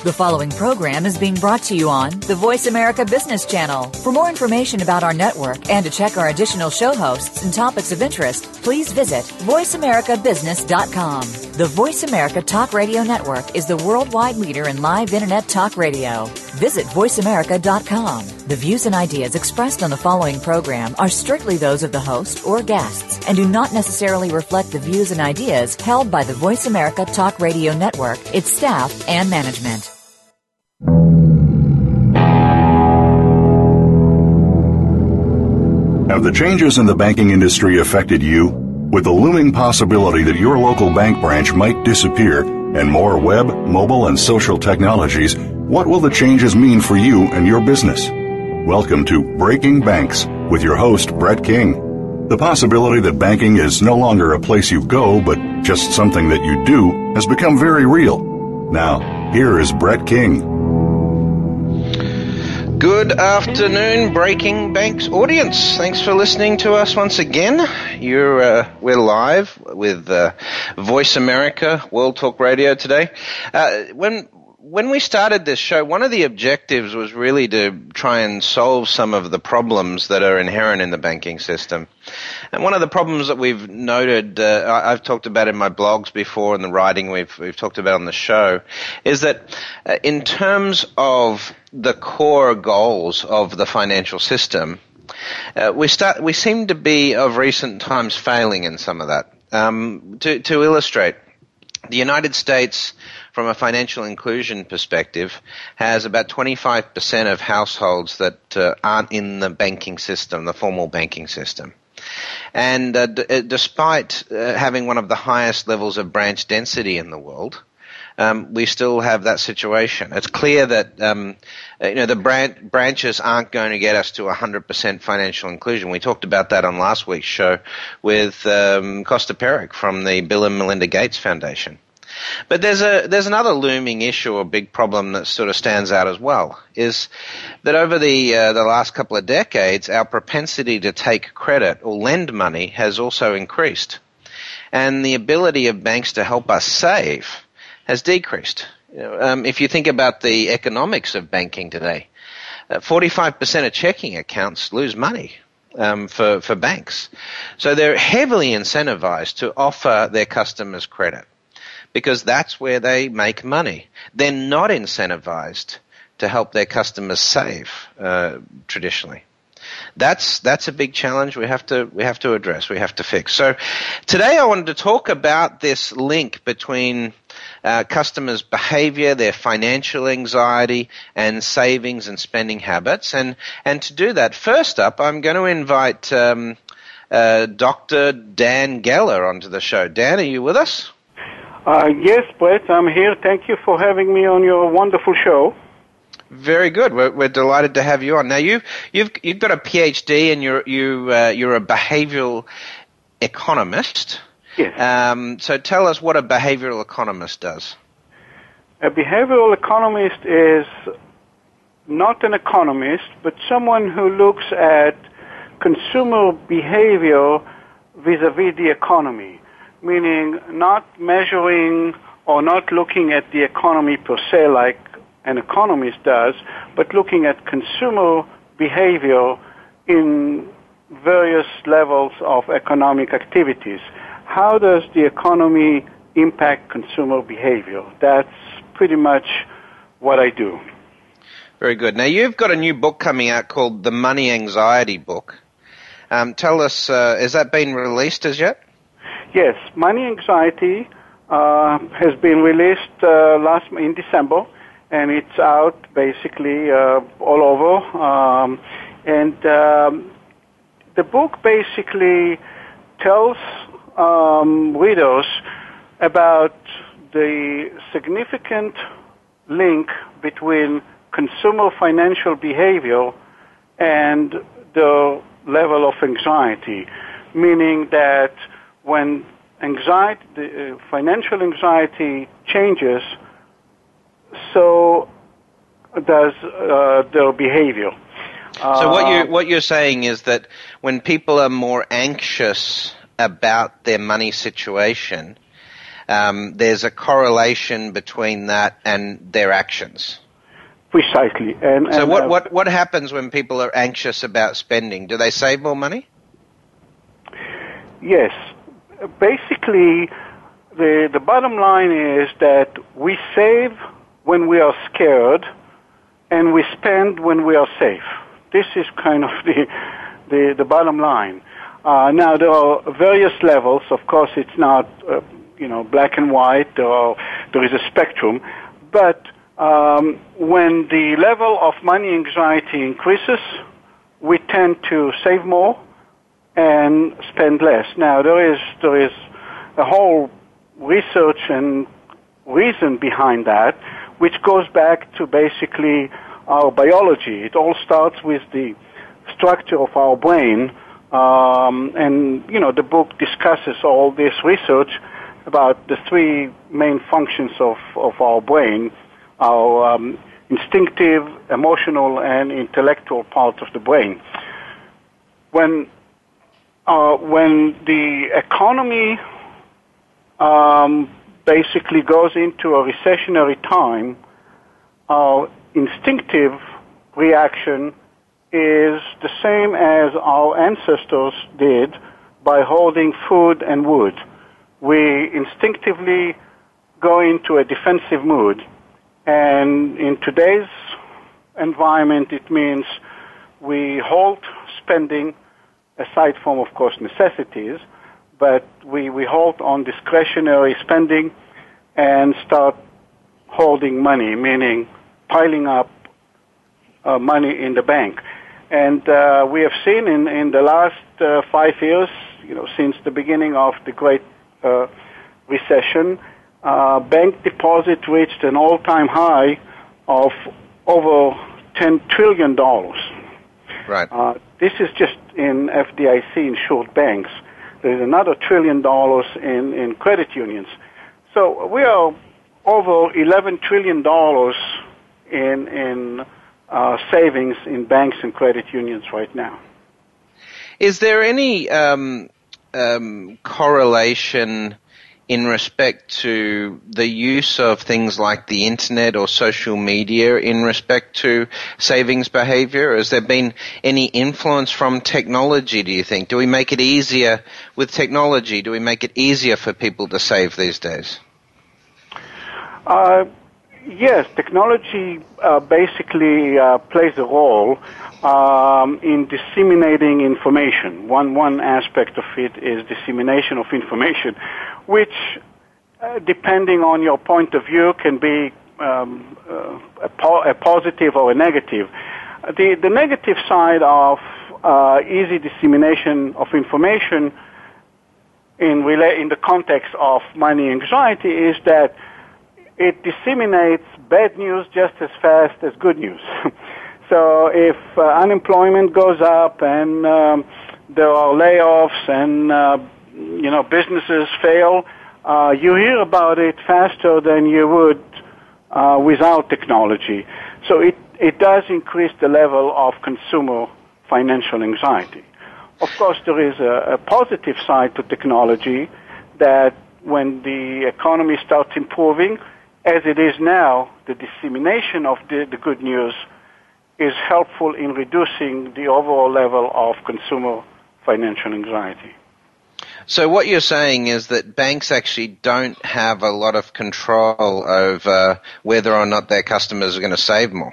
The following program is being brought to you on the Voice America Business Channel. For more information about our network and to check our additional show hosts and topics of interest, please visit voiceamericabusiness.com. The Voice America Talk Radio Network is the worldwide leader in live Internet talk radio. Visit voiceamerica.com. The views and ideas expressed on the following program are strictly those of the host or guests and do not necessarily reflect the views and ideas held by the Voice America Talk Radio Network, its staff, and management. Have the changes in the banking industry affected you? With the looming possibility that your local bank branch might disappear and more web, mobile, and social technologies, what will the changes mean for you and your business? Welcome to Breaking Banks with your host, Brett King. The possibility that banking is no longer a place you go, but just something that you do, has become very real. Now, here is Brett King. Good afternoon, Breaking Banks audience. Thanks for listening to us once again. We're live with Voice America World Talk Radio today. When we started this show, one of the objectives was really to try and solve some of the problems that are inherent in the banking system. And one of the problems that we've noted, I've talked about in my blogs before, and the writing we've talked about on the show, is that in terms of the core goals of the financial system, we seem to be of recent times failing in some of that. To illustrate, the United States, from a financial inclusion perspective, has about 25% of households that aren't in the banking system, the formal banking system. And despite having one of the highest levels of branch density in the world, we still have that situation. It's clear that the branches aren't going to get us to 100% financial inclusion. We talked about that on last week's show with Costa Peric from the Bill and Melinda Gates Foundation. But there's another looming issue or big problem that sort of stands out as well, is that over the last couple of decades, our propensity to take credit or lend money has also increased. And the ability of banks to help us save has decreased. If you think about the economics of banking today, 45% of checking accounts lose money for banks. So they're heavily incentivized to offer their customers credit, because that's where they make money. They're not incentivized to help their customers save traditionally. That's a big challenge we have to address, we have to fix. So today I wanted to talk about this link between customers' behavior, their financial anxiety, and savings and spending habits. And to do that, first up, I'm going to invite Dr. Dan Geller onto the show. Dan, are you with us? Yes, Brett, I'm here. Thank you for having me on your wonderful show. Very good. We're delighted to have you on. Now, you've got a PhD, and you're a behavioral economist. Yes. So tell us what a behavioral economist does. A behavioral economist is not an economist, but someone who looks at consumer behavior vis-a-vis the economy, meaning not measuring or not looking at the economy per se like an economist does, but looking at consumer behavior in various levels of economic activities. How does the economy impact consumer behavior? That's pretty much what I do. Very good. Now, you've got a new book coming out called The Money Anxiety Book. Tell us, has that been released as yet? Yes, Money Anxiety has been released in December, and it's out basically all over. The book basically tells readers about the significant link between consumer financial behavior and the level of anxiety, meaning that when financial anxiety changes, so does their behavior. So what you're saying is that when people are more anxious about their money situation, there's a correlation between that and their actions. Precisely. So what happens when people are anxious about spending? Do they save more money? Yes. Basically, the bottom line is that we save when we are scared, and we spend when we are safe. This is kind of the bottom line. Now, there are various levels. Of course, it's not black and white. There is a spectrum. But when the level of money anxiety increases, we tend to save more and spend less. Now, there is a whole research and reason behind that, which goes back to basically our biology. It all starts with the structure of our brain, and the book discusses all this research about the three main functions of our brain, our instinctive, emotional, and intellectual part of the brain. When the economy basically goes into a recessionary time, our instinctive reaction is the same as our ancestors did by holding food and wood. We instinctively go into a defensive mood. And in today's environment, it means we halt spending, aside from, of course, necessities, but we halt on discretionary spending and start holding money, meaning piling up money in the bank. And we have seen in the last 5 years, since the beginning of the Great Recession, bank deposit reached an all-time high of over $10 trillion. Right. This is just in FDIC-insured banks. There's another $1 trillion in credit unions. So we are over $11 trillion in savings in banks and credit unions right now. Is there any correlation in respect to the use of things like the internet or social media in respect to savings behavior? Has there been any influence from technology, do you think? Do we make it easier with technology? Do we make it easier for people to save these days? Yes, technology basically plays a role in disseminating information. One aspect of it is dissemination of information, which, depending on your point of view, can be a positive or a negative. The negative side of easy dissemination of information in the context of money anxiety is that it disseminates bad news just as fast as good news. So if unemployment goes up and there are layoffs and businesses fail, you hear about it faster than you would without technology. So it does increase the level of consumer financial anxiety. Of course, there is a positive side to technology that when the economy starts improving, as it is now, the dissemination of the good news is helpful in reducing the overall level of consumer financial anxiety. So what you're saying is that banks actually don't have a lot of control over whether or not their customers are going to save more.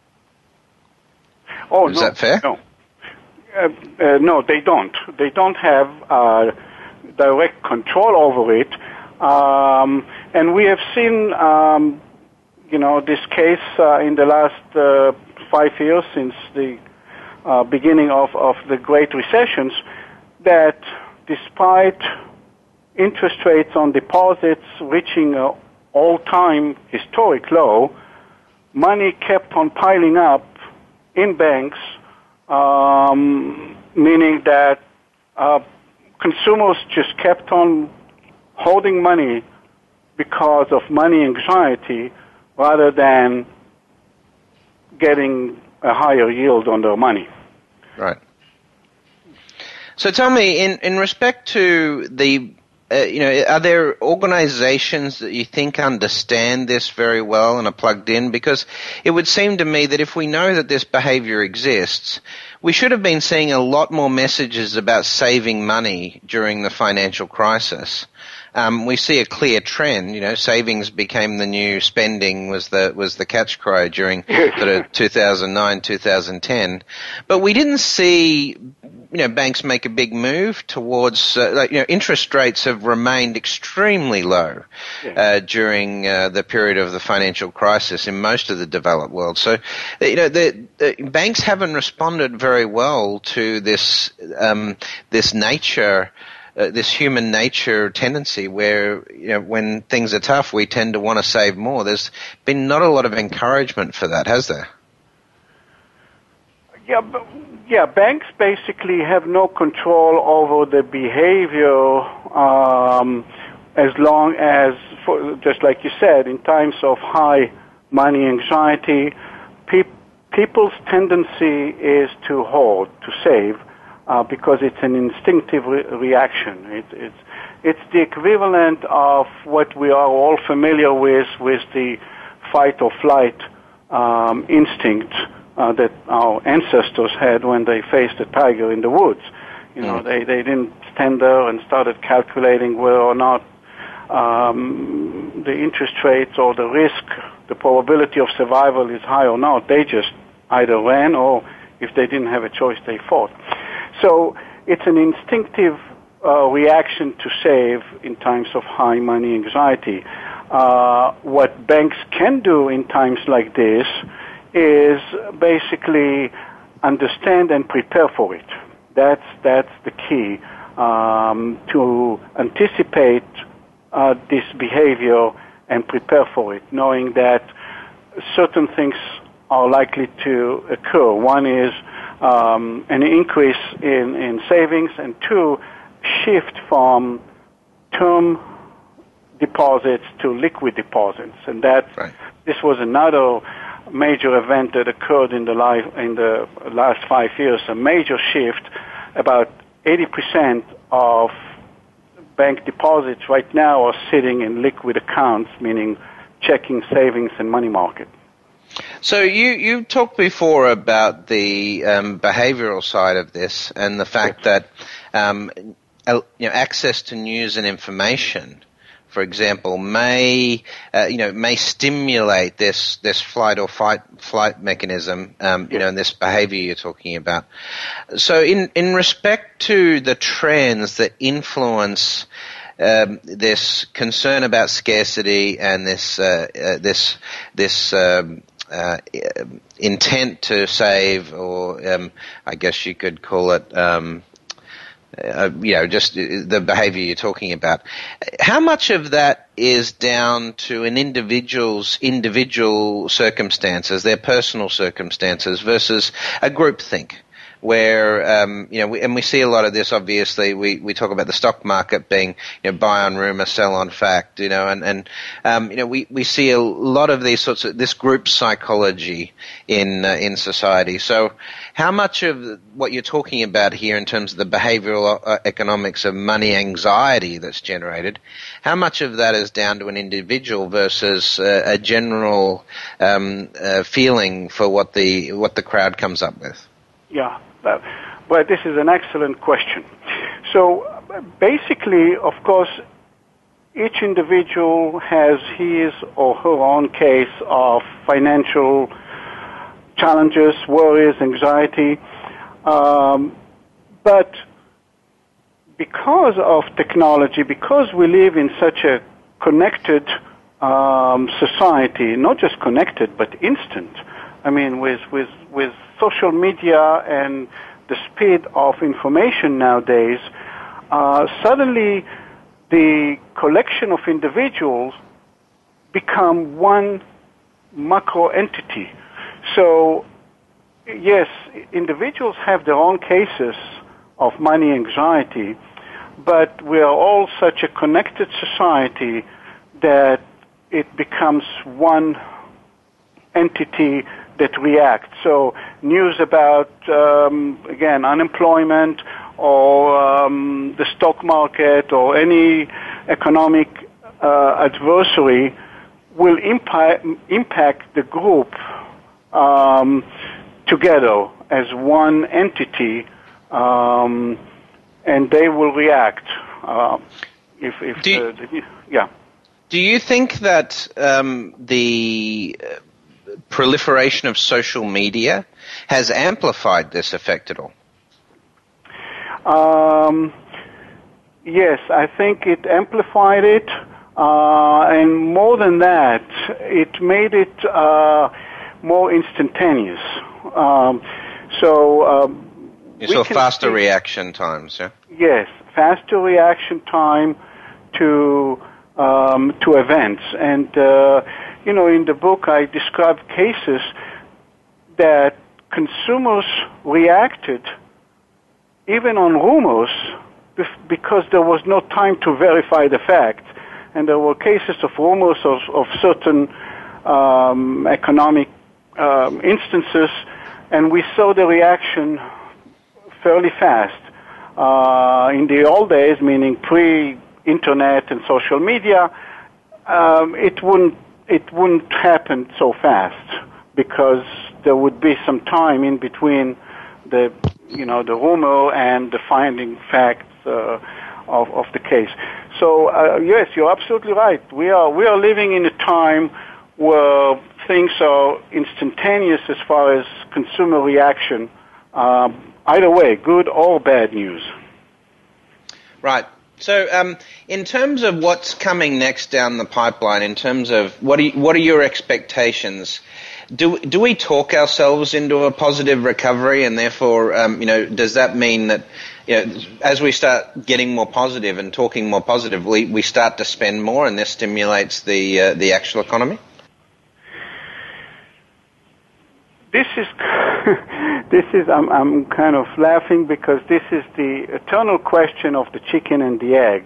Is that fair? No. No, they don't. They don't have direct control over it. And we have seen, this case in the last 5 years since the beginning of the Great Recessions, that despite interest rates on deposits reaching an all-time historic low, money kept on piling up in banks, meaning that consumers just kept on holding money because of money anxiety rather than getting a higher yield on their money. Right. So tell me, in respect to the are there organizations that you think understand this very well and are plugged in? Because it would seem to me that if we know that this behavior exists, we should have been seeing a lot more messages about saving money during the financial crisis. We see a clear trend. Savings became the new spending was the catch cry during sort of 2009, 2010. But we didn't see, banks make a big move towards, interest rates have remained extremely low during the period of the financial crisis in most of the developed world. So, the banks haven't responded very well to this nature. This human nature tendency where, when things are tough, we tend to want to save more. There's been not a lot of encouragement for that, has there? Yeah, banks basically have no control over the behavior as long as, just like you said, in times of high money anxiety, people's tendency is to hoard, to save, because it's an instinctive reaction. It's the equivalent of what we are all familiar with the fight or flight instinct that our ancestors had when they faced a tiger in the woods. They didn't stand there and started calculating whether or not the interest rates or the risk, the probability of survival is high or not. They just either ran, or if they didn't have a choice, they fought. So it's an instinctive reaction to save in times of high money anxiety. What banks can do in times like this is basically understand and prepare for it. That's the key, to anticipate this behavior and prepare for it, knowing that certain things are likely to occur. One is an increase in savings, and two, shift from term deposits to liquid deposits, and this was another major event that occurred in the last 5 years. A major shift. About 80% of bank deposits right now are sitting in liquid accounts, meaning checking, savings, and money market. So you talked before about the behavioral side of this and the fact that access to news and information, for example, may stimulate this flight or flight mechanism, and this behavior you're talking about. So in respect to the trends that influence this concern about scarcity and this intent to save, or I guess you could call it, just the behavior you're talking about. How much of that is down to an individual's individual circumstances, their personal circumstances, versus a groupthink? Where, and we see a lot of this, obviously, we talk about the stock market being, buy on rumor, sell on fact, we see a lot of these sorts of, this group psychology in society. So how much of what you're talking about here in terms of the behavioral economics of money anxiety that's generated, how much of that is down to an individual versus a general, feeling for what the crowd comes up with? Yeah. Well, this is an excellent question. So basically, of course, each individual has his or her own case of financial challenges, worries, anxiety. But because of technology, because we live in such a connected society, not just connected, but instant, I mean, with social media and the speed of information nowadays, suddenly the collection of individuals become one macro entity. So, yes, individuals have their own cases of money anxiety, but we are all such a connected society that it becomes one entity that react. So news about, again, unemployment or the stock market or any economic adversary will impact the group together as one entity, and they will react. Do you think that the proliferation of social media has amplified this effect at all? Yes, I think it amplified it, and more than that, it made it more instantaneous. You saw faster reaction times, yeah? Yes, faster reaction time to events. And, in the book I described cases that consumers reacted even on rumors because there was no time to verify the fact. And there were cases of rumors of certain economic instances, and we saw the reaction fairly fast. In the old days, meaning pre-internet and social media, it wouldn't happen so fast because there would be some time in between the rumor and the finding facts of the case. So yes, you're absolutely right. We are living in a time where things are instantaneous as far as consumer reaction. Either way, good or bad news. Right. So, in terms of what's coming next down the pipeline, in terms of what are your expectations? Do we talk ourselves into a positive recovery, and therefore, does that mean that, as we start getting more positive and talking more positively, we start to spend more, and this stimulates the actual economy? This is I'm kind of laughing because this is the eternal question of the chicken and the egg.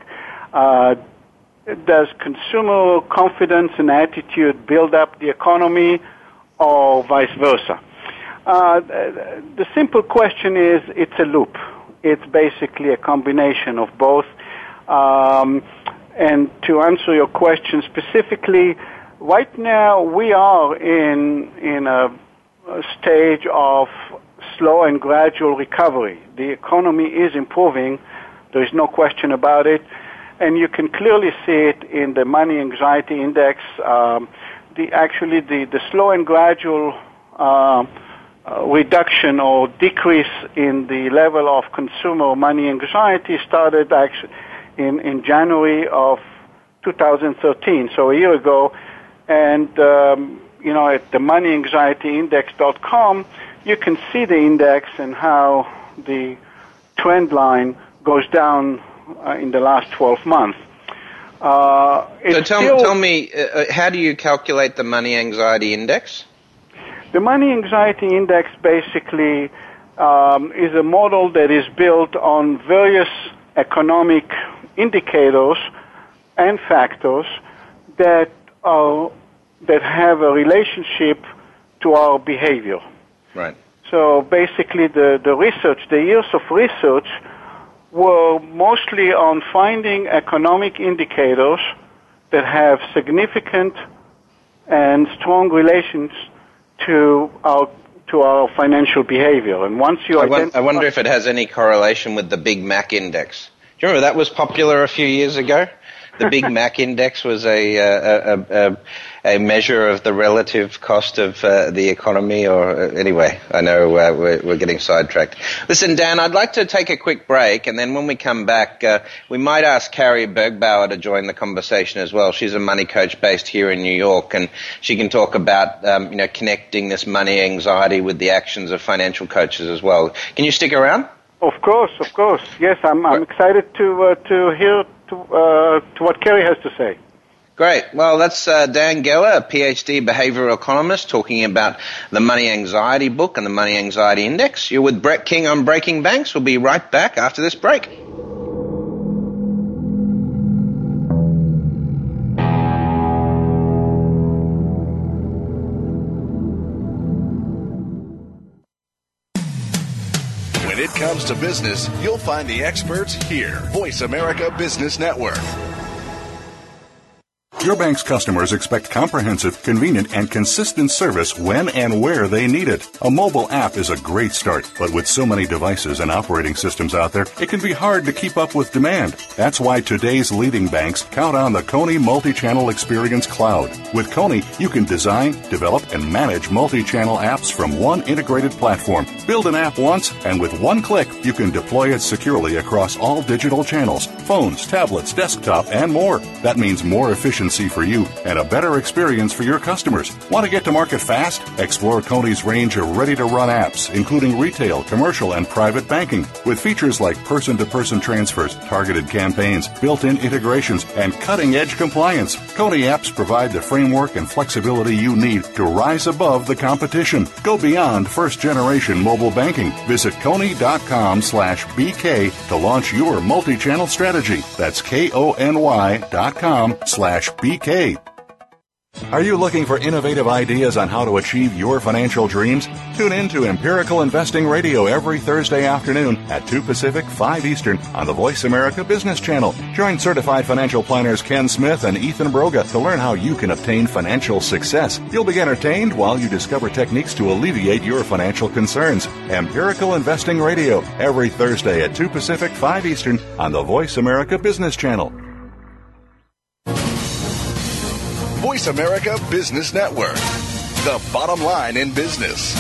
Does consumer confidence and attitude build up the economy, or vice versa? The simple question is, it's a loop. It's basically a combination of both. And to answer your question specifically, right now we are in a stage of slow and gradual recovery. The economy is improving. There is no question about it. And you can clearly see it in the money anxiety index. The slow and gradual reduction or decrease in the level of consumer money anxiety started actually in January of 2013, so a year ago. And at the moneyanxietyindex.com, you can see the index and how the trend line goes down in the last 12 months. So tell me, how do you calculate the money anxiety index? The money anxiety index basically is a model that is built on various economic indicators and factors that have a relationship to our behavior. Right. So basically the years of research were mostly on finding economic indicators that have significant and strong relations to our financial behavior. And once you I wonder if it has any correlation with the Big Mac index. Do you remember that was popular a few years ago? The Big Mac index was a measure of the relative cost of the economy, anyway, I know we're getting sidetracked. Listen, Dan, I'd like to take a quick break, and then when we come back, we might ask Carrie Bergbauer to join the conversation as well. She's a money coach based here in New York, and she can talk about connecting this money anxiety with the actions of financial coaches as well. Can you stick around? Of course. Yes, I'm excited to hear to what Carrie has to say. Great. Well, that's Dan Geller, a PhD behavioral economist, talking about the Money Anxiety book and the Money Anxiety Index. You're with Brett King on Breaking Banks. We'll be right back after this break. When it it comes to business, you'll find the experts here. Voice America Business Network. Your bank's customers expect comprehensive, convenient, and consistent service when and where they need it. A mobile app is a great start, but with so many devices and operating systems out there, it can be hard to keep up with demand. That's why today's leading banks count on the Kony Multi-Channel Experience Cloud. With Kony, you can design, develop, and manage multi-channel apps from one integrated platform. Build an app once, and with one click, you can deploy it securely across all digital channels, phones, tablets, desktop, and more. That means more efficiency for you and a better experience for your customers. Want to get to market fast? Explore Kony's range of ready-to-run apps, including retail, commercial, and private banking, with features like person-to-person transfers, targeted campaigns, built-in integrations, and cutting-edge compliance. Kony apps provide the framework and flexibility you need to rise above the competition. Go beyond first-generation mobile banking. Visit Kony.com/BK to launch your multi-channel strategy. That's KONY.com/BK. Are you looking for innovative ideas on how to achieve your financial dreams? Tune in to Empirical Investing Radio every Thursday afternoon at 2 Pacific, 5 Eastern on the Voice America Business Channel. Join certified financial planners Ken Smith and Ethan Broga to learn how you can obtain financial success. You'll be entertained while you discover techniques to alleviate your financial concerns. Empirical Investing Radio every Thursday at 2 Pacific, 5 Eastern on the Voice America Business Channel. Voice America Business Network, the bottom line in business.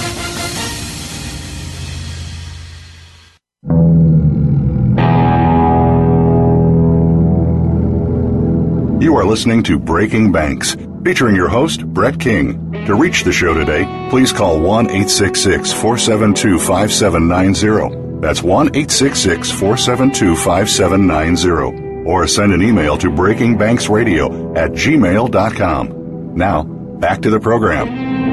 You are listening to Breaking Banks, featuring your host, Brett King. To reach the show today, please call 1-866-472-5790. That's 1-866-472-5790. Or send an email to breakingbanksradio@gmail.com. Now, back to the program.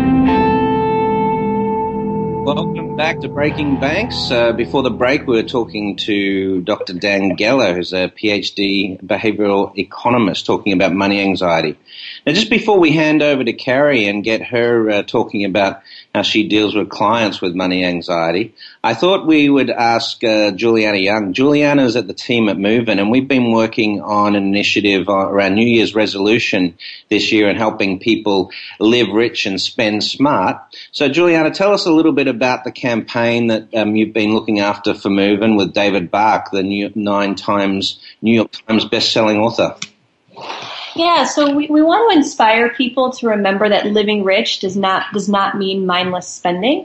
Welcome back to Breaking Banks. Before the break, we were talking to Dr. Dan Geller, who's a PhD behavioral economist, talking about money anxiety. Now, just before we hand over to Carrie and get her talking about how she deals with clients with money anxiety, I thought we would ask Juliana Young. Juliana is at the team at Movin', and we've been working on an initiative around New Year's resolution this year and helping people live rich and spend smart. So, Juliana, tell us a little bit about the campaign that you've been looking after for Movin' with David Bach, the New York Times best-selling author. Yeah, so we want to inspire people to remember that living rich does not mean mindless spending.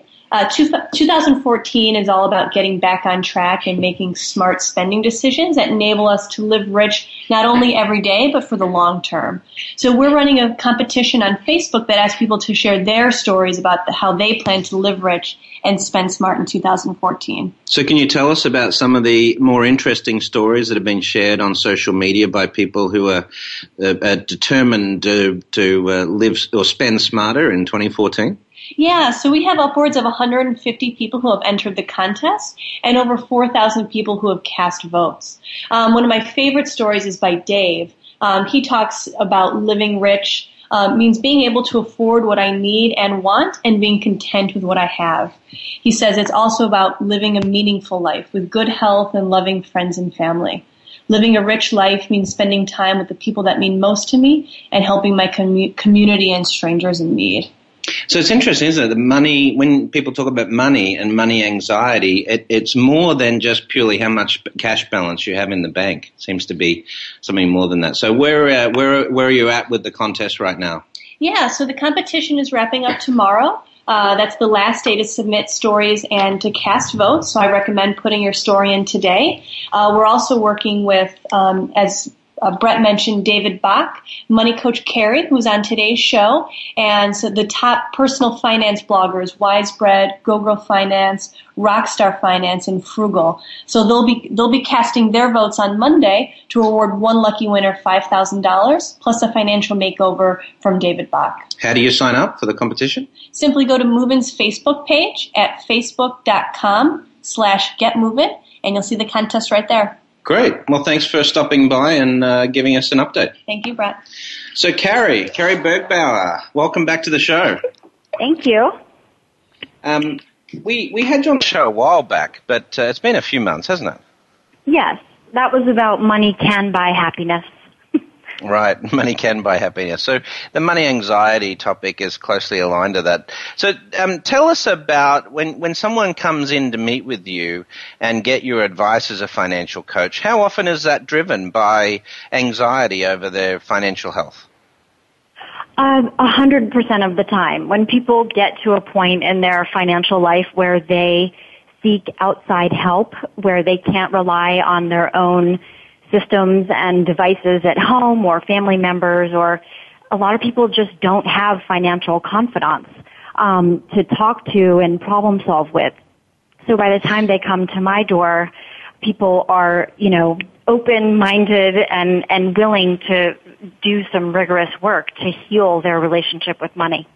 2014 is all about getting back on track and making smart spending decisions that enable us to live rich not only every day, but for the long term. So we're running a competition on Facebook that asks people to share their stories about how they plan to live rich and spend smart in 2014. So can you tell us about some of the more interesting stories that have been shared on social media by people who are determined to live or spend smarter in 2014? Yeah, so we have upwards of 150 people who have entered the contest and over 4,000 people who have cast votes. One of my favorite stories is by Dave. He talks about living rich means being able to afford what I need and want and being content with what I have. He says it's also about living a meaningful life with good health and loving friends and family. Living a rich life means spending time with the people that mean most to me and helping my community and strangers in need. So it's interesting, isn't it? The money, when people talk about money and money anxiety, it's more than just purely how much cash balance you have in the bank. It seems to be something more than that. So where are you at with the contest right now? Yeah, so the competition is wrapping up tomorrow. That's the last day to submit stories and to cast votes. So I recommend putting your story in today. We're also working with, as Brett mentioned, David Bach, Money Coach Carrie, who's on today's show, and so the top personal finance bloggers, Wisebread, GoGirl Finance, Rockstar Finance, and Frugal. So they'll be casting their votes on Monday to award one lucky winner $5,000 plus a financial makeover from David Bach. How do you sign up for the competition? Simply go to Movin's Facebook page at facebook.com/getmovin, and you'll see the contest right there. Great. Well, thanks for stopping by and giving us an update. Thank you, Brett. So, Carrie Bergbauer, welcome back to the show. Thank you. We had you on the show a while back, but it's been a few months, hasn't it? Yes, that was about money can buy happiness. Right, money can buy happiness. So the money anxiety topic is closely aligned to that. So tell us about when someone comes in to meet with you and get your advice as a financial coach, how often is that driven by anxiety over their financial health? 100% of the time. When people get to a point in their financial life where they seek outside help, where they can't rely on their own systems and devices at home or family members, or a lot of people just don't have financial confidants to talk to and problem solve with. So by the time they come to my door, people are, open-minded and willing to do some rigorous work to heal their relationship with money.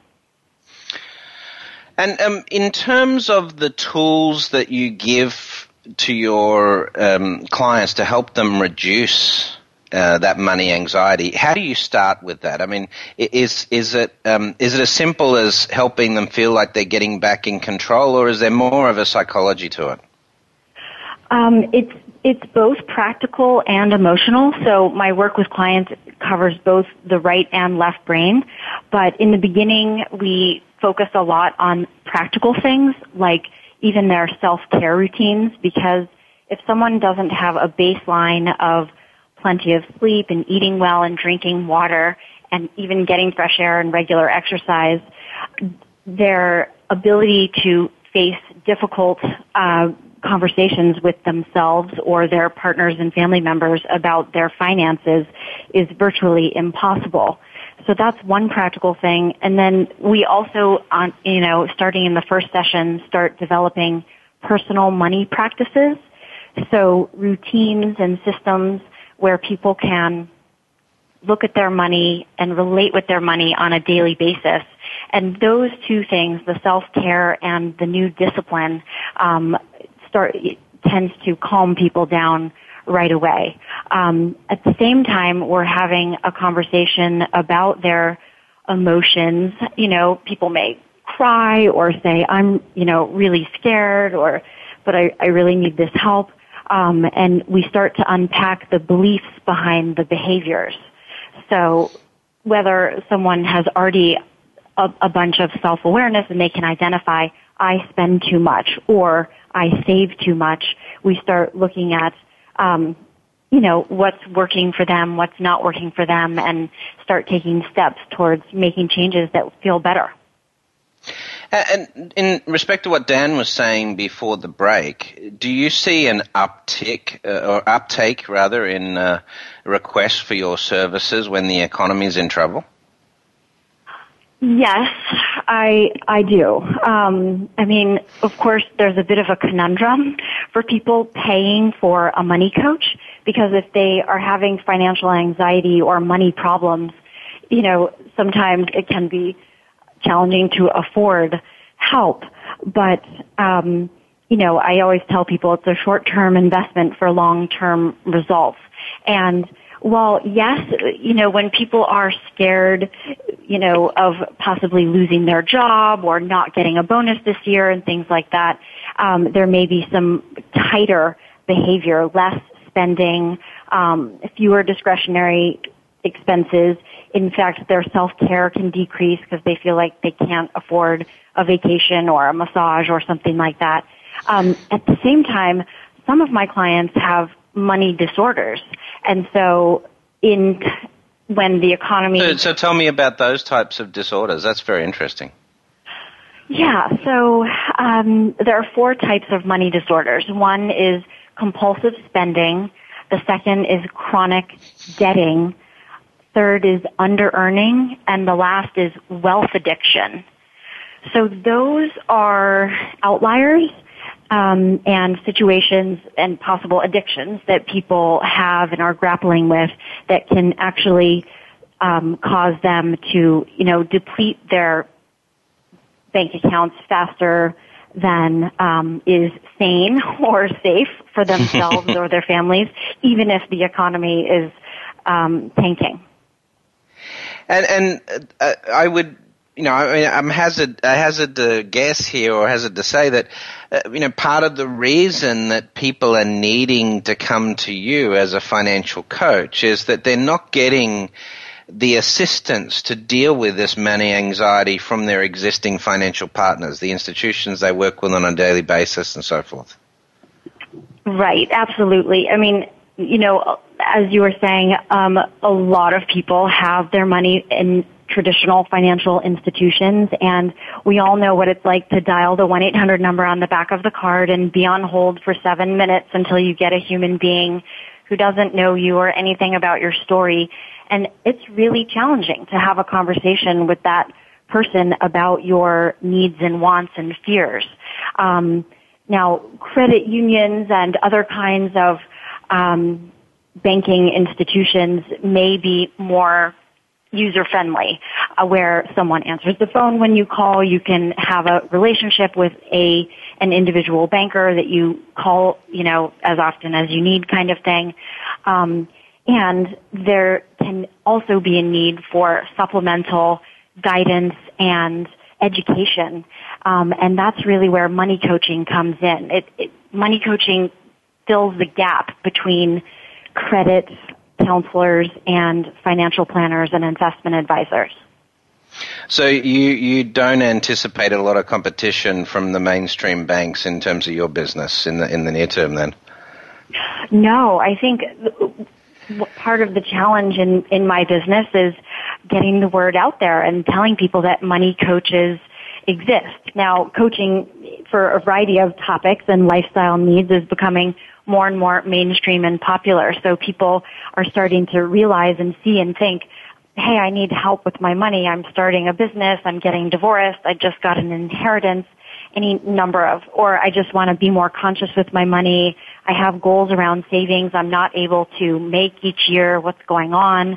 And in terms of the tools that you give to your clients to help them reduce that money anxiety, how do you start with that? I mean, is it as simple as helping them feel like they're getting back in control, or is there more of a psychology to it? It's both practical and emotional. So my work with clients covers both the right and left brain. But in the beginning, we focus a lot on practical things like even their self-care routines, because if someone doesn't have a baseline of plenty of sleep and eating well and drinking water and even getting fresh air and regular exercise, their ability to face difficult conversations with themselves or their partners and family members about their finances is virtually impossible. So that's one practical thing. And then we also, starting in the first session, start developing personal money practices. So routines and systems where people can look at their money and relate with their money on a daily basis. And those two things, the self-care and the new discipline, tends to calm people down right away. At the same time, we're having a conversation about their emotions. People may cry or say, I'm, really scared, but I really need this help. And we start to unpack the beliefs behind the behaviors. So whether someone has already a bunch of self-awareness and they can identify, I spend too much or I save too much, we start looking at, what's working for them, what's not working for them, and start taking steps towards making changes that feel better. And in respect to what Dan was saying before the break, do you see an uptake in requests for your services when the economy is in trouble? Yes, I do. Of course, there's a bit of a conundrum for people paying for a money coach, because if they are having financial anxiety or money problems, sometimes it can be challenging to afford help. But, I always tell people it's a short-term investment for long-term results. And while, yes, when people are scared, of possibly losing their job or not getting a bonus this year and things like that, there may be some tighter behavior, less spending, fewer discretionary expenses. In fact, their self-care can decrease because they feel like they can't afford a vacation or a massage or something like that. At the same time, some of my clients have money disorders. And so when the economy... So tell me about those types of disorders. That's very interesting. Yeah, so there are 4 types of money disorders. One is compulsive spending. The second is chronic debting. Third is under-earning. And the last is wealth addiction. So those are outliers and situations and possible addictions that people have and are grappling with that can actually cause them to, deplete their bank accounts faster than is sane or safe for themselves or their families, even if the economy is tanking. And I would I hazard to guess here, or hazard to say that, part of the reason that people are needing to come to you as a financial coach is that they're not getting the assistance to deal with this money anxiety from their existing financial partners, the institutions they work with on a daily basis and so forth. Right, absolutely. I mean, as you were saying, a lot of people have their money in traditional financial institutions, and we all know what it's like to dial the 1-800 number on the back of the card and be on hold for 7 minutes until you get a human being who doesn't know you or anything about your story. And it's really challenging to have a conversation with that person about your needs and wants and fears. Now, credit unions and other kinds of banking institutions may be more user-friendly, where someone answers the phone when you call. You can have a relationship with an individual banker that you call, as often as you need, kind of thing. And there can also be a need for supplemental guidance and education. And that's really where money coaching comes in. Money coaching fills the gap between credit counselors and financial planners and investment advisors. So you don't anticipate a lot of competition from the mainstream banks in terms of your business in the near term then? No, I think part of the challenge in my business is getting the word out there and telling people that money coaches exist. Now, coaching for a variety of topics and lifestyle needs is becoming more and more mainstream and popular. So people are starting to realize and see and think, hey, I need help with my money. I'm starting a business. I'm getting divorced. I just got an inheritance. Or I just want to be more conscious with my money. I have goals around savings I'm not able to make each year. What's going on?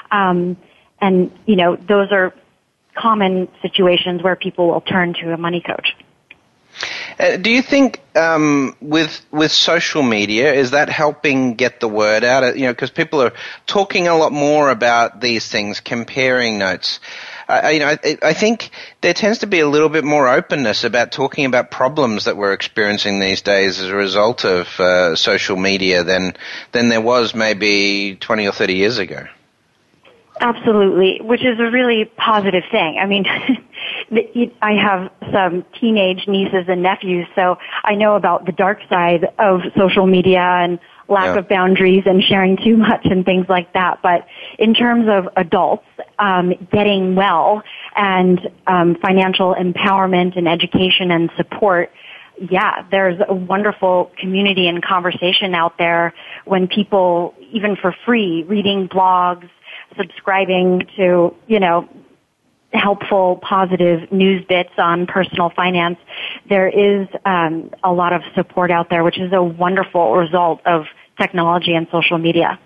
Those are common situations where people will turn to a money coach. Do you think with social media, is that helping get the word out? Because people are talking a lot more about these things, comparing notes. I think there tends to be a little bit more openness about talking about problems that we're experiencing these days as a result of social media than there was maybe 20 or 30 years ago. Absolutely, which is a really positive thing. I mean, I have some teenage nieces and nephews, so I know about the dark side of social media and lack of boundaries and sharing too much and things like that. But in terms of adults getting well and financial empowerment and education and support, there's a wonderful community and conversation out there when people, even for free, reading blogs, subscribing to, helpful, positive news bits on personal finance. There is a lot of support out there, which is a wonderful result of technology and social media.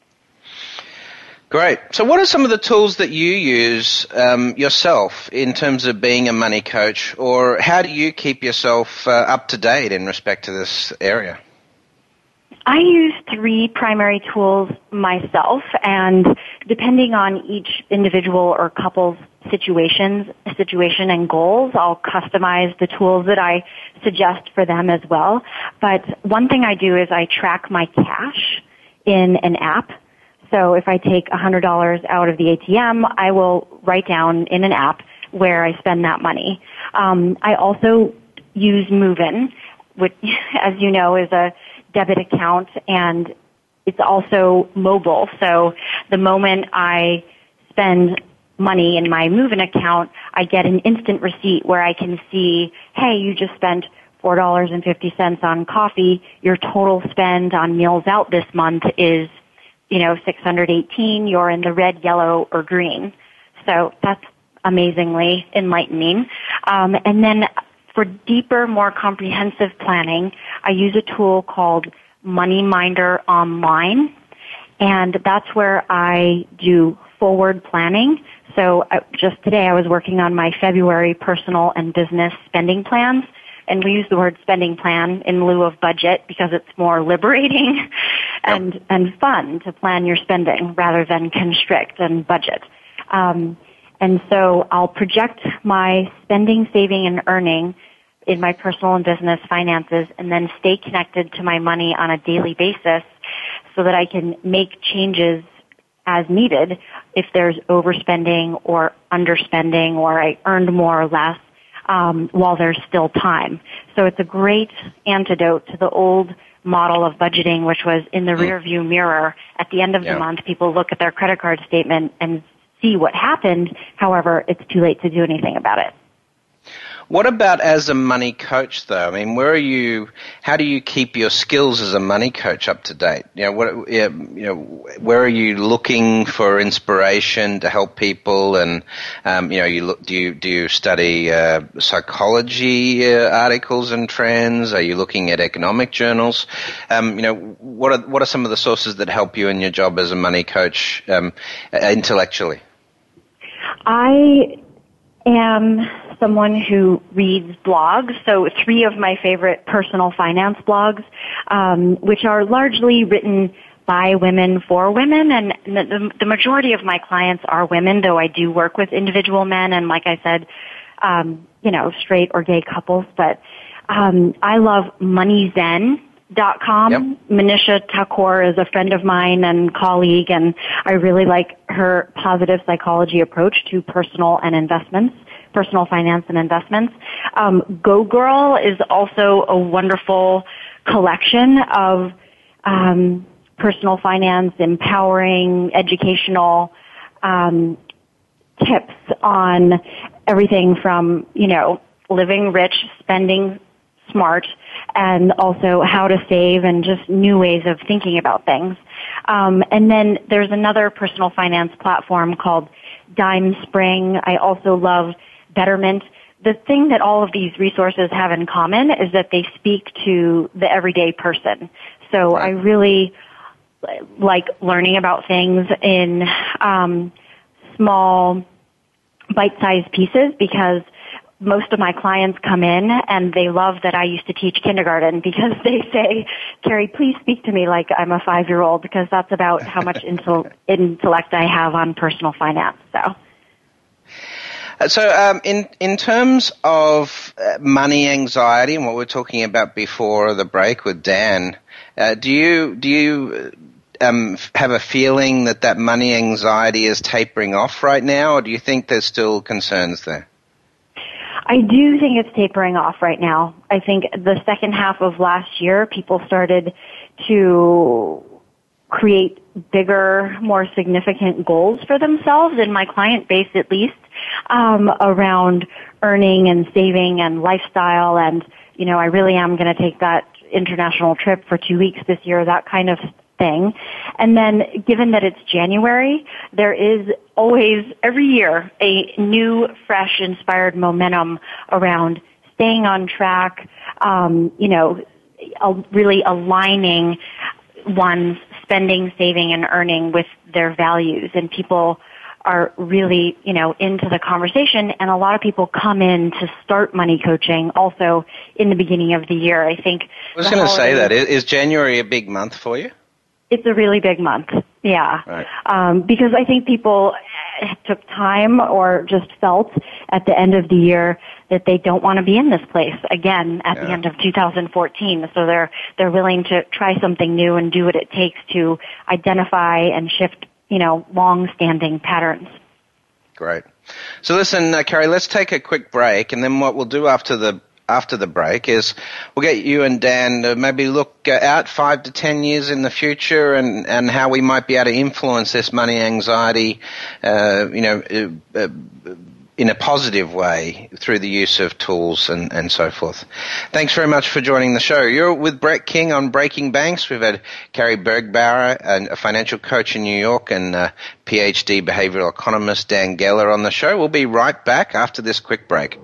Great. So what are some of the tools that you use yourself in terms of being a money coach, or how do you keep yourself up to date in respect to this area? I use 3 primary tools myself, and depending on each individual or couple's situation and goals, I'll customize the tools that I suggest for them as well. But one thing I do is I track my cash in an app. So if I take $100 out of the ATM, I will write down in an app where I spend that money. I also use Moven, which, as you know, is a debit account, and it's also mobile. So the moment I spend money in my Moven account, I get an instant receipt where I can see, hey, you just spent $4.50 on coffee. Your total spend on meals out this month is, $618. You're in the red, yellow, or green. So that's amazingly enlightening. And then for deeper, more comprehensive planning, I use a tool called MoneyMinder Online, and that's where I do forward planning. So just today I was working on my February personal and business spending plans, and we use the word spending plan in lieu of budget because it's more liberating and fun to plan your spending rather than constrict and budget. And so I'll project my spending, saving, and earning in my personal and business finances and then stay connected to my money on a daily basis so that I can make changes as needed if there's overspending or underspending or I earned more or less while there's still time. So it's a great antidote to the old model of budgeting, which was in the rearview mirror. At the end of the month, people look at their credit card statement and see what happened. However, it's too late to do anything about it. What about as a money coach, though? I mean, how do you keep your skills as a money coach up to date? Where are you looking for inspiration to help people? And, do you study psychology articles and trends? Are you looking at economic journals? What are some of the sources that help you in your job as a money coach, intellectually? I am someone who reads blogs, so 3 of my favorite personal finance blogs, which are largely written by women for women, and the majority of my clients are women, though I do work with individual men and, like I said, straight or gay couples, but I love MoneyZen.com. Yep. Manisha Thakur is a friend of mine and colleague, and I really like her positive psychology approach to personal finance and investments. Go Girl is also a wonderful collection of personal finance, empowering, educational tips on everything from, living rich, spending smart, and also how to save and just new ways of thinking about things. And then there's another personal finance platform called Dime Spring. I also love Betterment. The thing that all of these resources have in common is that they speak to the everyday person. So I really like learning about things in small, bite-sized pieces because most of my clients come in and they love that I used to teach kindergarten because they say, Carrie, please speak to me like I'm a 5-year-old because that's about how much intellect I have on personal finance. So in terms of money anxiety and what we were talking about before the break with Dan, do you have a feeling that money anxiety is tapering off right now, or do you think there's still concerns there? I do think it's tapering off right now. I think the second half of last year, people started to create bigger, more significant goals for themselves, in my client base at least, around earning and saving and lifestyle. And, I really am going to take that international trip for 2 weeks this year, that kind of thing. And then given that it's January, there is always, every year, a new, fresh, inspired momentum around staying on track, really aligning one's spending, saving, and earning with their values. And people are really, into the conversation, and a lot of people come in to start money coaching also in the beginning of the year. I think I was going to say that. Is January a big month for you? It's a really big month, yeah. Right. Because I think people took time or just felt at the end of the year that they don't want to be in this place again at the end of 2014. So they're willing to try something new and do what it takes to identify and shift, long-standing patterns. Great. So listen, Carrie, let's take a quick break, and then what we'll do after the break is we'll get you and Dan to maybe look out 5 to 10 years in the future and how we might be able to influence this money anxiety, in a positive way through the use of tools and so forth. Thanks very much for joining the show. You're with Brett King on Breaking Banks. We've had Carrie Bergbauer, a financial coach in New York, and PhD behavioral economist Dan Geller on the show. We'll be right back after this quick break.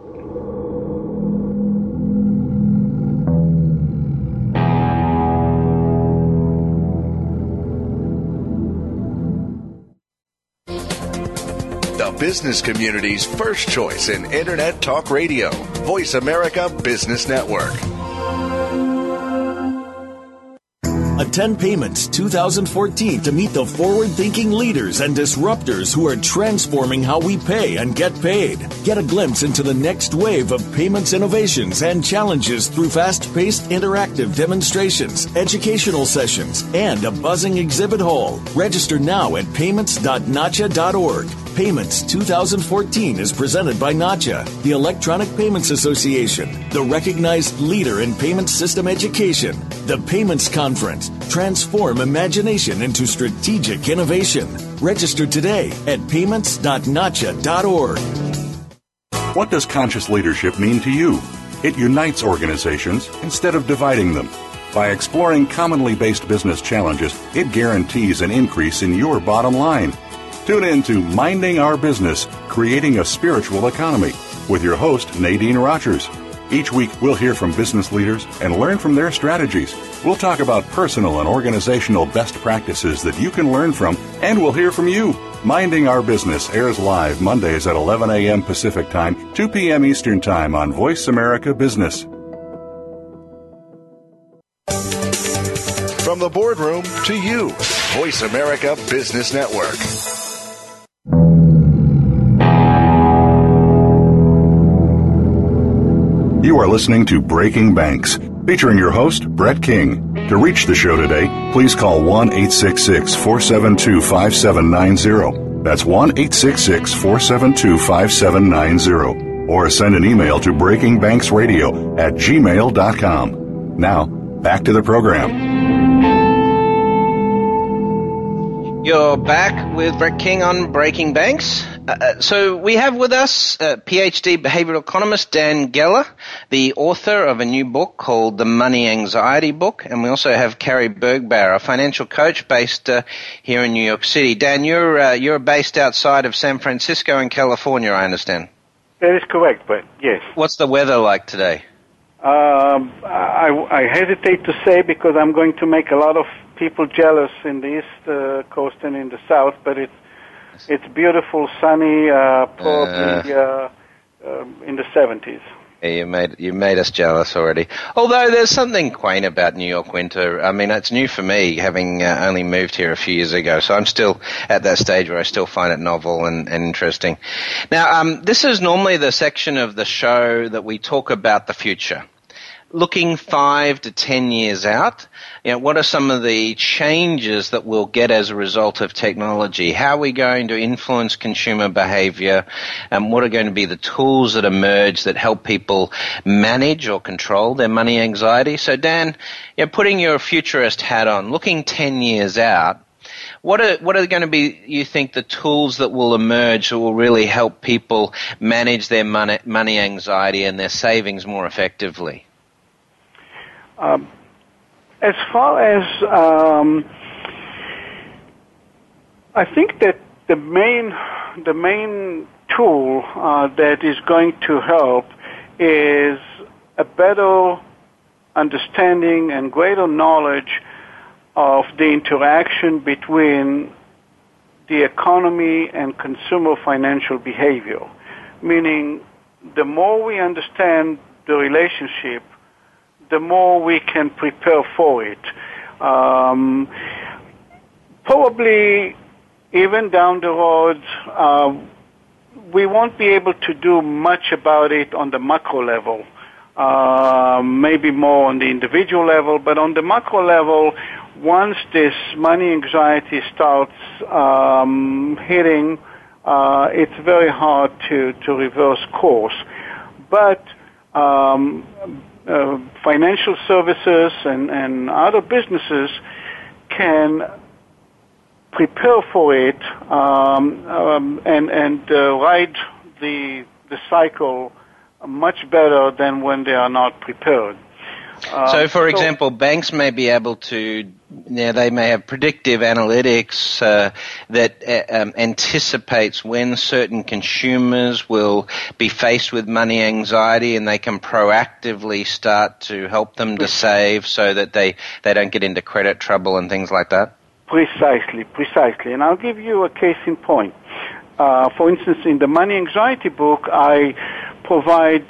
Business community's first choice in Internet Talk Radio. Voice America Business Network. Attend Payments 2014 to meet the forward-thinking leaders and disruptors who are transforming how we pay and get paid. Get a glimpse into the next wave of payments innovations and challenges through fast-paced interactive demonstrations, educational sessions, and a buzzing exhibit hall. Register now at payments.nacha.org. Payments 2014 is presented by NACHA, the Electronic Payments Association, the recognized leader in payment system education. The Payments Conference. Transform imagination into strategic innovation. Register today at payments.nacha.org. What does conscious leadership mean to you? It unites organizations instead of dividing them. By exploring commonly based business challenges, it guarantees an increase in your bottom line. Tune in to Minding Our Business, Creating a Spiritual Economy, with your host, Nadine Rogers. Each week, we'll hear from business leaders and learn from their strategies. We'll talk about personal and organizational best practices that you can learn from, and we'll hear from you. Minding Our Business airs live Mondays at 11 a.m. Pacific Time, 2 p.m. Eastern Time on Voice America Business. From the boardroom to you, Voice America Business Network. You are listening to Breaking Banks, featuring your host, Brett King. To reach the show today, please call 1-866-472-5790. That's 1-866-472-5790. Or send an email to breakingbanksradio@gmail.com. Now, back to the program. You're back with Brett King on Breaking Banks. So we have with us PhD behavioral economist Dan Geller, the author of a new book called The Money Anxiety Book, and we also have Carrie Bergbauer, a financial coach based here in New York City. Dan, you're based outside of San Francisco in California, I understand. That is correct, Brett. Yes. What's the weather like today? I hesitate to say because I'm going to make a lot of people jealous in the East Coast and in the South, but it's beautiful, sunny, probably in the 70s. Yeah, you made us jealous already. Although there's something quaint about New York winter. I mean, it's new for me, having only moved here a few years ago. So I'm still at that stage where I still find it novel and interesting. Now, this is normally the section of the show that we talk about the future. Looking 5 to 10 years out, what are some of the changes that we'll get as a result of technology? How are we going to influence consumer behavior? And what are going to be the tools that emerge that help people manage or control their money anxiety? So Dan, putting your futurist hat on, looking 10 years out, what are going to be, you think, the tools that will emerge that will really help people manage their money anxiety and their savings more effectively? As far as I think that the main tool that is going to help is a better understanding and greater knowledge of the interaction between the economy and consumer financial behavior. Meaning, the more we understand the relationship, the more we can prepare for it. Probably even down the road, we won't be able to do much about it on the macro level. Maybe more on the individual level, but on the macro level, once this money anxiety starts hitting, it's very hard to reverse course. But financial services and other businesses can prepare for it and ride the cycle much better than when they are not prepared. So, for example, banks may be able to, they may have predictive analytics that anticipates when certain consumers will be faced with money anxiety, and they can proactively start to help them to save so that they don't get into credit trouble and things like that? Precisely. And I'll give you a case in point. For instance, in the Money Anxiety book, I provide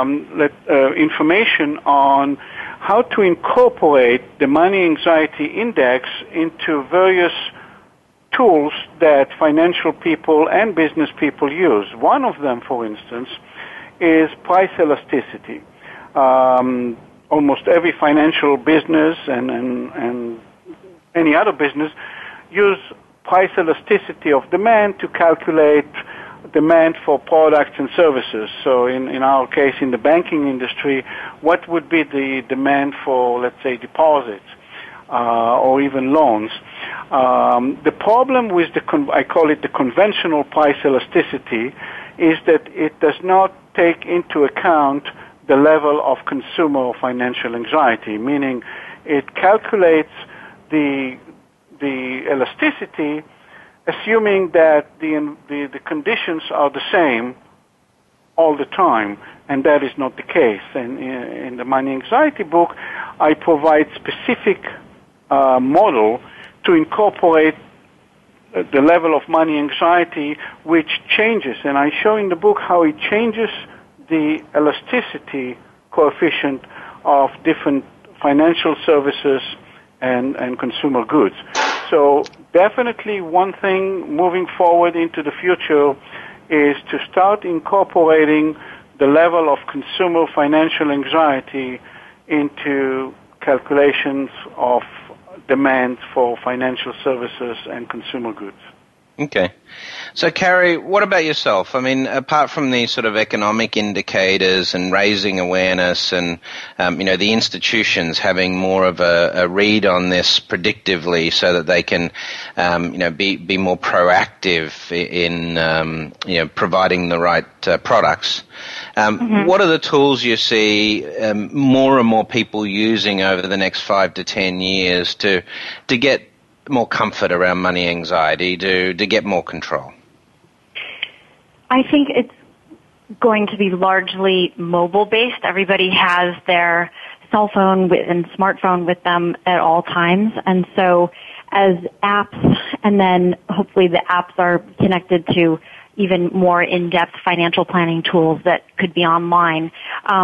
information on how to incorporate the Money Anxiety Index into various tools that financial people and business people use. One of them, for instance, is price elasticity. Almost every financial business and any other business use price elasticity of demand to calculate demand for products and services. So in our case, in the banking industry, what would be the demand for, let's say, deposits or even loans? The problem with I call it the conventional price elasticity, is that it does not take into account the level of consumer or financial anxiety, meaning it calculates the elasticity assuming that the conditions are the same all the time, and that is not the case. And in the Money Anxiety book, I provide specific model to incorporate the level of money anxiety, which changes. And I show in the book how it changes the elasticity coefficient of different financial services and consumer goods. So definitely one thing moving forward into the future is to start incorporating the level of consumer financial anxiety into calculations of demand for financial services and consumer goods. Okay. So, Carrie, what about yourself? I mean, apart from these sort of economic indicators and raising awareness and, the institutions having more of a read on this predictively so that they can, be more proactive in, providing the right products, what are the tools you see more and more people using over the next 5 to 10 years to get more comfort around money anxiety, to get more control? I think it's going to be largely mobile-based. Everybody has their cell phone and smartphone with them at all times. And so as apps, and then hopefully the apps are connected to even more in-depth financial planning tools that could be online,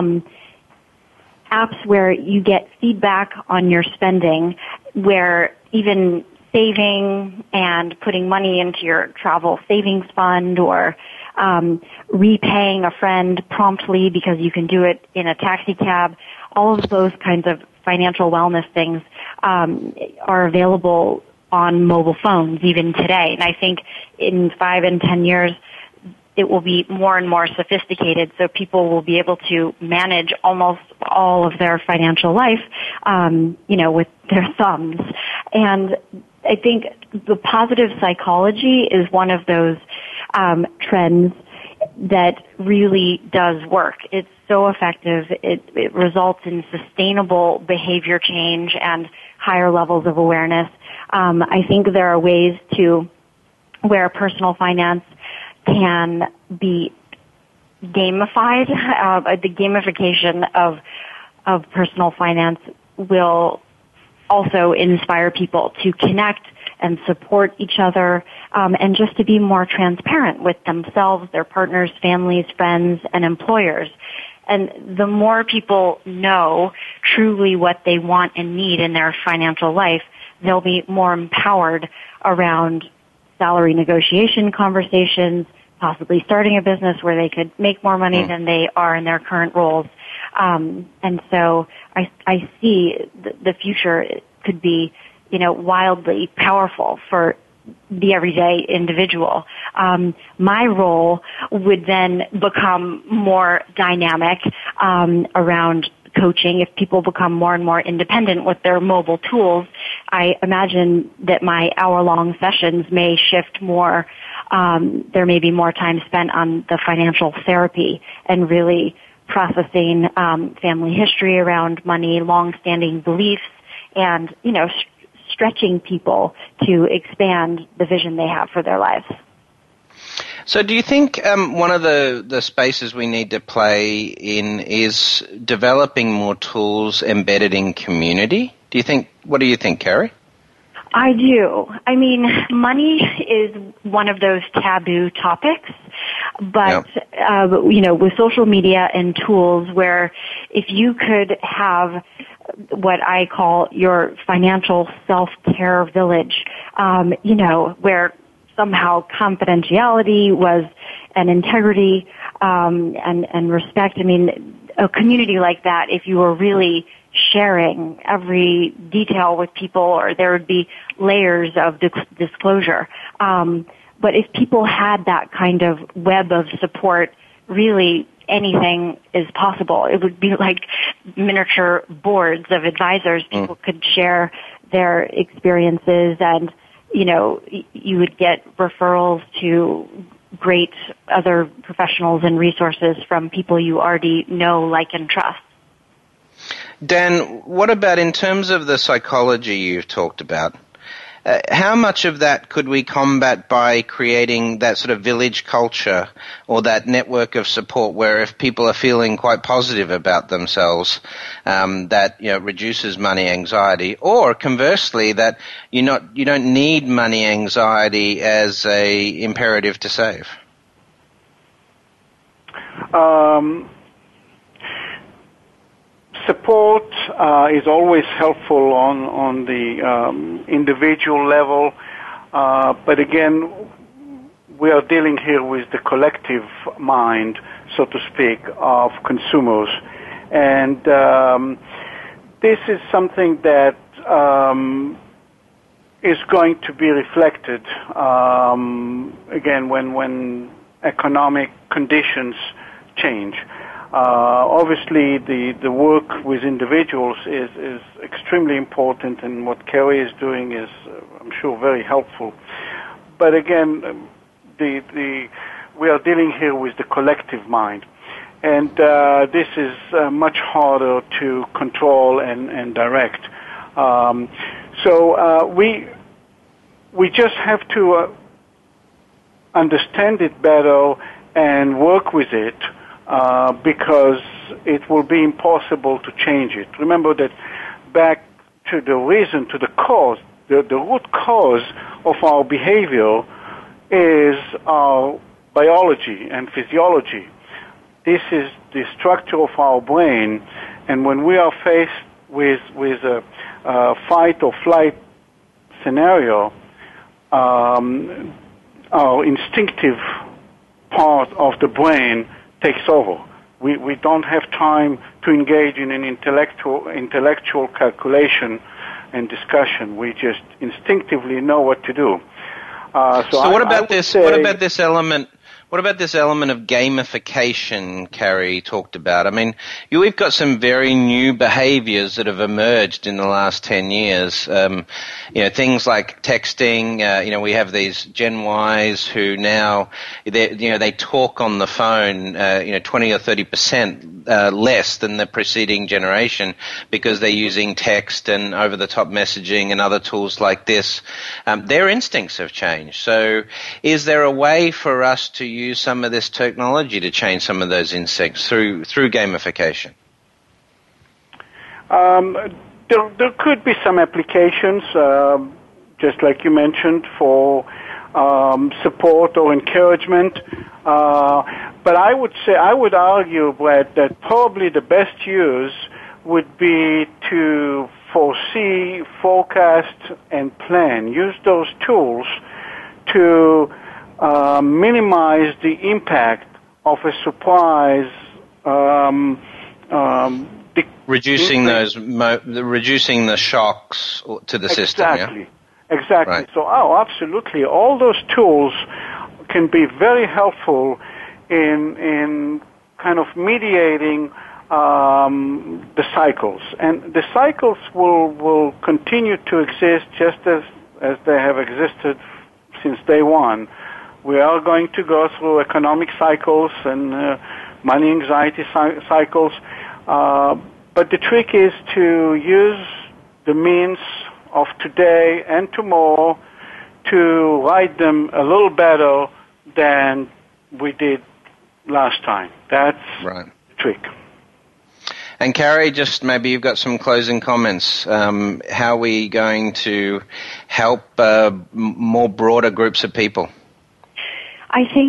apps where you get feedback on your spending, where even saving and putting money into your travel savings fund, or repaying a friend promptly because you can do it in a taxi cab, all of those kinds of financial wellness things are available on mobile phones even today. And I think in 5 and 10 years, it will be more and more sophisticated, so people will be able to manage almost all of their financial life, with their thumbs. And I think the positive psychology is one of those trends that really does work. It's so effective. It results in sustainable behavior change and higher levels of awareness. I think there are ways to where personal finance can be gamified. The gamification of personal finance will also inspire people to connect and support each other, and just to be more transparent with themselves, their partners, families, friends, and employers. And the more people know truly what they want and need in their financial life, they'll be more empowered around salary negotiation conversations, possibly starting a business where they could make more money than they are in their current roles. And so I see the future could be, wildly powerful for the everyday individual. My role would then become more dynamic around coaching. If people become more and more independent with their mobile tools, I imagine that my hour-long sessions may shift more. There may be more time spent on the financial therapy and really processing family history around money, long-standing beliefs, and, stretching people to expand the vision they have for their lives. So do you think one of the spaces we need to play in is developing more tools embedded in community? What do you think, Carrie? I do. I mean, money is one of those taboo topics But, with social media and tools where if you could have what I call your financial self-care village, where somehow confidentiality was an integrity, and respect. I mean, a community like that, if you were really sharing every detail with people, or there would be layers of disclosure. But if people had that kind of web of support, really anything is possible. It would be like miniature boards of advisors. People could share their experiences, and, you would get referrals to great other professionals and resources from people you already know, like, and trust. Dan, what about in terms of the psychology you've talked about? How much of that could we combat by creating that sort of village culture or that network of support where if people are feeling quite positive about themselves, that reduces money anxiety, or conversely that you don't need money anxiety as a imperative to save? Support is always helpful on the individual level, but again, we are dealing here with the collective mind, so to speak, of consumers, and this is something that is going to be reflected again when economic conditions change. Obviously, the work with individuals is extremely important, and what Carrie is doing is, I'm sure, very helpful. But again, we are dealing here with the collective mind, and this is much harder to control and direct. So we just have to understand it better and work with it. Because it will be impossible to change it. Remember that back to the reason, to the cause, the root cause of our behavior is our biology and physiology. This is the structure of our brain, and when we are faced with a fight or flight scenario, our instinctive part of the brain takes over. We don't have time to engage in an intellectual calculation and discussion. We just instinctively know what to do. So what about this element? What about this element of gamification Carrie talked about? I mean, we've got some very new behaviors that have emerged in the last 10 years. Things like texting. We have these Gen Ys who now, they talk on the phone, 20 or 30% less than the preceding generation because they're using text and over-the-top messaging and other tools like this. Their instincts have changed. So is there a way for us to use some of this technology to change some of those instincts through gamification? There could be some applications, just like you mentioned, for support or encouragement. But I would argue, Brett, that probably the best use would be to foresee, forecast, and plan. Use those tools to minimize the impact of a surprise. Reducing the shocks to the system. Yeah? Exactly. Right. So, absolutely. All those tools can be very helpful in kind of mediating the cycles, and the cycles will continue to exist just as they have existed since day one. We are going to go through economic cycles and money anxiety cycles, but the trick is to use the means of today and tomorrow to ride them a little better than we did last time. That's right. The trick. And Carrie, just maybe you've got some closing comments. How are we going to help more broader groups of people? I think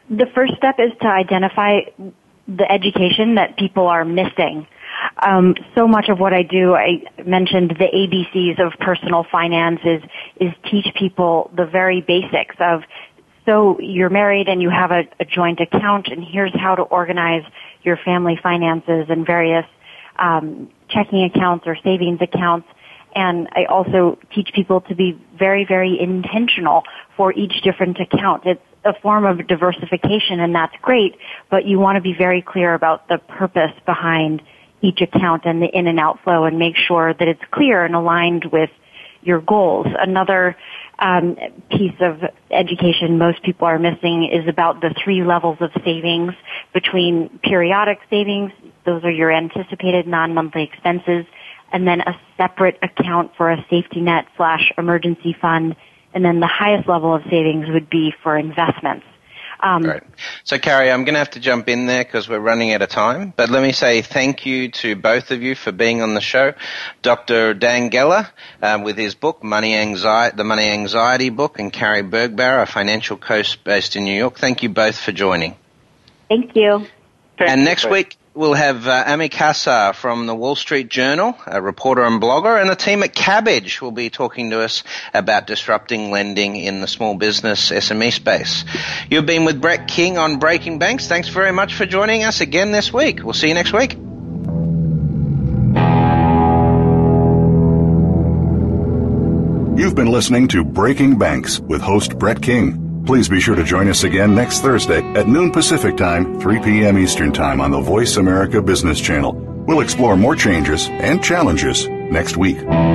The first step is to identify the education that people are missing. So much of what I do, I mentioned the ABCs of personal finance is teach people the very basics of, so you're married and you have a joint account, and here's how to organize your family finances and various checking accounts or savings accounts. And I also teach people to be very, very intentional for each different account. It's a form of diversification, and that's great, but you want to be very clear about the purpose behind each account and the in and out flow, and make sure that it's clear and aligned with your goals. Another piece of education most people are missing is about the 3 levels of savings between periodic savings. Those are your anticipated non-monthly expenses, and then a separate account for a safety net / emergency fund. And then the highest level of savings would be for investments. Right. So, Carrie, I'm going to have to jump in there because we're running out of time. But let me say thank you to both of you for being on the show. Dr. Dan Geller with his book, The Money Anxiety Book, and Carrie Bergbarrow, a financial coach based in New York. Thank you both for joining. Thank you. And next week, we'll have Ami Kassar from the Wall Street Journal, a reporter and blogger, and the team at Kabbage will be talking to us about disrupting lending in the small business SME space. You've been with Brett King on Breaking Banks. Thanks very much for joining us again this week. We'll see you next week. You've been listening to Breaking Banks with host Brett King. Please be sure to join us again next Thursday at noon Pacific Time, 3 p.m. Eastern Time on the Voice America Business Channel. We'll explore more changes and challenges next week.